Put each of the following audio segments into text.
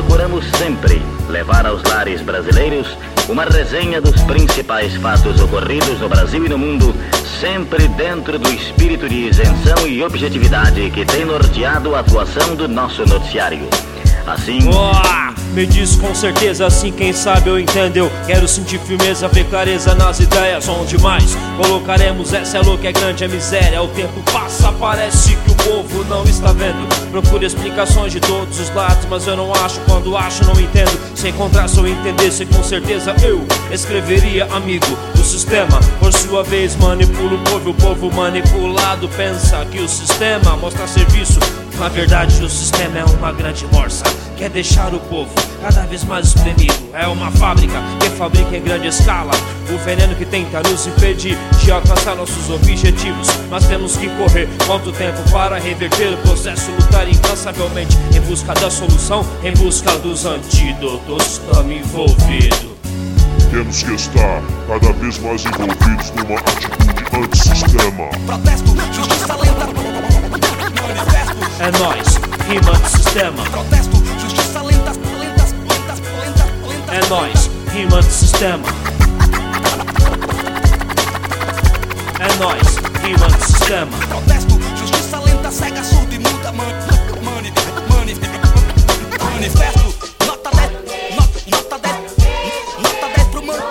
procuramos sempre levar aos lares brasileiros uma resenha dos principais fatos ocorridos no Brasil e no mundo, sempre dentro do espírito de isenção e objetividade que tem norteado a atuação do nosso noticiário. Assim... me diz com certeza, assim quem sabe ou entendeu. Quero sentir firmeza, ver clareza nas ideias. Onde mais colocaremos essa é louca, é grande a miséria. O tempo passa, parece que o povo não está vendo. Procuro explicações de todos os lados, mas eu não acho, quando acho não entendo. Se encontrasse ou entendesse, com certeza eu escreveria amigo. O sistema, por sua vez, manipula o povo manipulado pensa que o sistema mostra serviço. Na verdade o sistema é uma grande morsa, quer deixar o povo cada vez mais espremido. É uma fábrica que fabrica em grande escala o veneno que tenta nos impedir de alcançar nossos objetivos. Mas temos que correr quanto tempo para reverter o processo, lutar incansavelmente em busca da solução, em busca dos antídotos. Estamos envolvidos. Temos que estar cada vez mais envolvidos numa atitude antissistema. Protesto, justiça lenta. Manifesto. É nóis, rima do sistema. Protesto, justiça lenta. É nóis, rima do sistema. É nóis, rima do sistema. Protesto, justiça lenta, cega, surda e muda. Manifesto, nota 10, nota 10, nota 10 pro mano.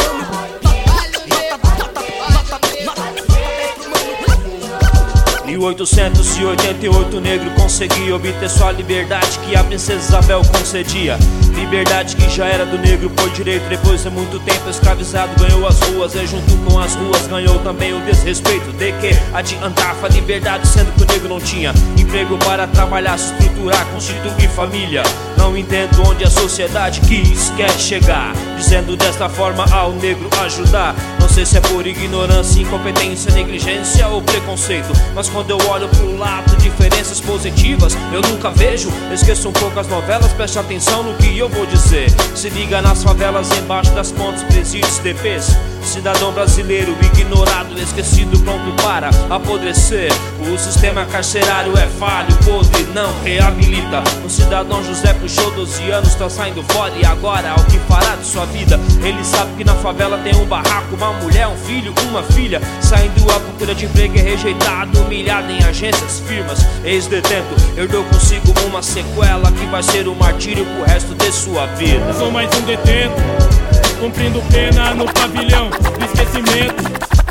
Em 1888 o negro conseguia obter sua liberdade que a princesa Isabel concedia. Liberdade que já era do negro por direito. Depois de muito tempo escravizado ganhou as ruas, e junto com as ruas ganhou também o desrespeito. De que adiantava a liberdade sendo que o negro não tinha emprego para trabalhar, se estruturar, constituir família. Não entendo onde a sociedade quer chegar, dizendo desta forma ao negro ajudar. Não sei se é por ignorância, incompetência, negligência ou preconceito, mas quando eu olho pro lado, diferenças positivas eu nunca vejo. Esqueço um pouco as novelas, preste atenção no que eu vou dizer. Se liga nas favelas, embaixo das pontes, presídios, DPs. Cidadão brasileiro ignorado, esquecido, pronto para apodrecer. O sistema carcerário é falho, podre, não reabilita. O cidadão José puxou 12 anos, tá saindo fora e agora o que fará de sua vida? Ele sabe que na favela tem um barraco, uma mulher, um filho, uma filha. Saindo à procura de emprego é rejeitado, humilhado em agências, firmas, ex-detento. Herdou consigo uma sequela que vai ser um martírio pro resto de sua vida. Sou mais um detento, cumprindo pena no pavilhão do esquecimento.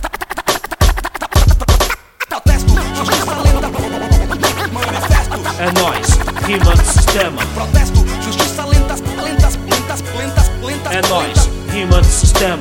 Protesto, justiça lenta. Manifesto. É nóis, rima do sistema. Protesto, justiça lenta. É nóis, rima do sistema.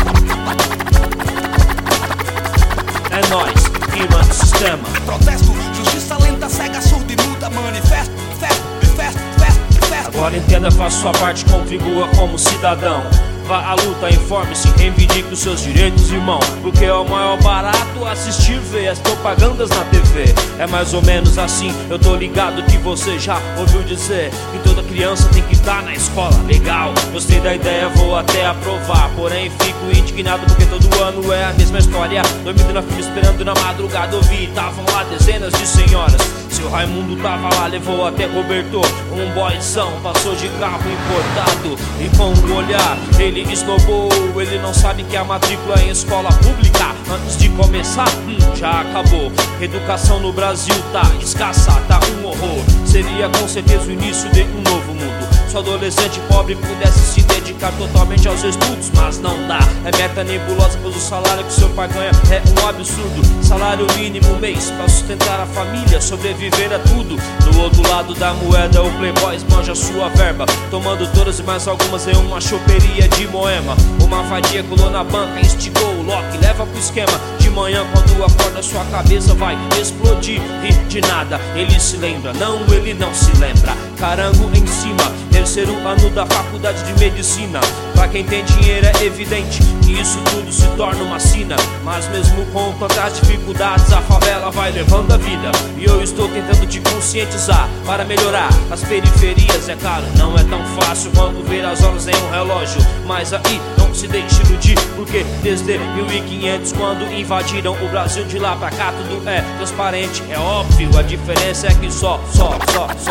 É nóis, rima do sistema. Protesto, justiça lenta, cega, surda e muda. Manifesto, festo. Agora entenda, faça sua parte, contribua como cidadão. Vá à luta, informe-se, reivindique os seus direitos, irmão. Porque é o maior barato assistir, ver as propagandas na TV. É mais ou menos assim, eu tô ligado que você já ouviu dizer que toda criança tem que estar na escola. Legal, gostei da ideia, vou até aprovar. Porém fico indignado porque todo ano é a mesma história. Dormindo na fila, esperando na madrugada ouvir. Tavam lá dezenas de senhoras. Seu Raimundo tava lá, levou até cobertor. Um boyzão passou de carro importado e com o olhar ele esnobou. Ele não sabe que a matrícula em escola pública antes de começar, já acabou. Educação no Brasil tá escassa, tá um horror. Seria com certeza o início de um novo mundo. Se o adolescente pobre pudesse se dedicar totalmente aos estudos, mas não dá. É meta nebulosa, pois o salário que seu pai ganha é um absurdo. Salário mínimo mês pra sustentar a família, sobreviver a tudo. Do outro lado da moeda o playboy esbanja sua verba, tomando todas e mais algumas em uma choperia de Moema. Uma vadia colou na banca, instigou o Loki, leva pro esquema. De manhã quando acorda sua cabeça vai explodir e de nada ele se lembra. Não, ele não se lembra. Carango em cima, terceiro ano da faculdade de medicina. Pra quem tem dinheiro é evidente que isso tudo se torna uma sina. Mas mesmo com tantas dificuldades a favela vai levando a vida. E eu estou tentando te conscientizar para melhorar as periferias. É claro, não é tão fácil quando ver as horas em um relógio. Mas aí não se deixe iludir, porque desde 1500 quando invadiram o Brasil, de lá pra cá tudo é transparente. É óbvio, a diferença é que só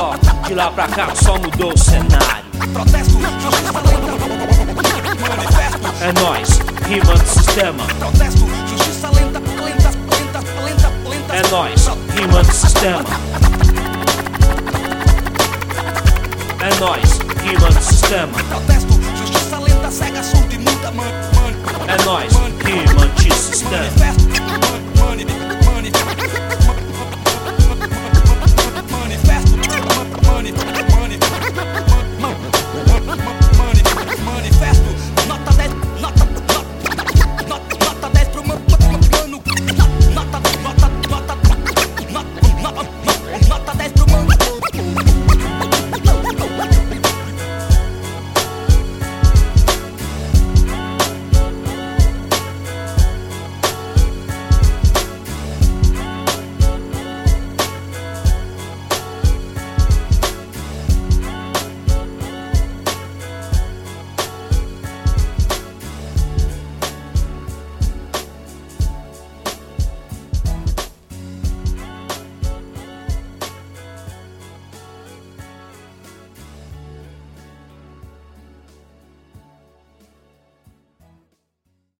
De lá pra cá só mudou o cenário. Protesto, justiça lenta. Manifesto. É nóis, rima do sistema. Protesto, justiça lenta, lenta, lenta, lenta, lenta. É nóis, rima do sistema. É nóis, rima do sistema. Protesto, justiça lenta, cega, surda e muda, É nóis, rima antissistema. Manifesto, manifesto, manifesto.